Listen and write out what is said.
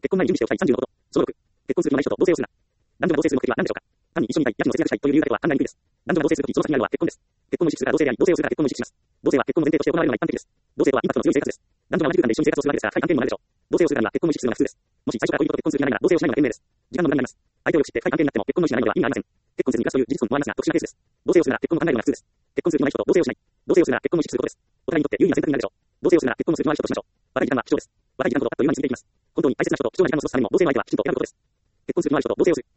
結婚前に準備しておきたい30のこと。その6、結婚する気のない人と同棲をするな。男女が同棲する目的は何でしょうか。単に一緒にいたい、家事の節約したいという理由だけは案外にくいです。男女が同棲するとき、その先にあるのは結婚です。結婚を意識するから同棲であり、同棲をするから結婚を意識します。同棲は結婚を前提として行われるのが一般的です。同棲とはインパクトの強い生活です。男女が同じ空間で一緒に生活をするわけですが、深い関係にもなるでしょう。同棲をするからには結婚を意識するのが普通です。もし最初から恋人と結婚する気がないなら、同棲をしないのが賢明です。時間の無駄になります。相手をよく知って深い関係になっても結婚の意思がないのでは意味がありません。結婚せずに暮らすという事実を思われますが、特殊なケースです。同棲をするなら結婚を考えるのが普通です。結婚する気のない人と同棲をしない。同棲をするなら結婚を意識することです。お互いにとって有利な選択になるでしょう。同棲をするなら結婚をする気のない人としましょう。若い時間は貴重です。若い時間ほどあっという間に過ぎていきます。本当に大切な人と貴重な時間を過ごすためにも同棲の相手はきちんと選ぶことです。結婚する気のない人と同棲をする。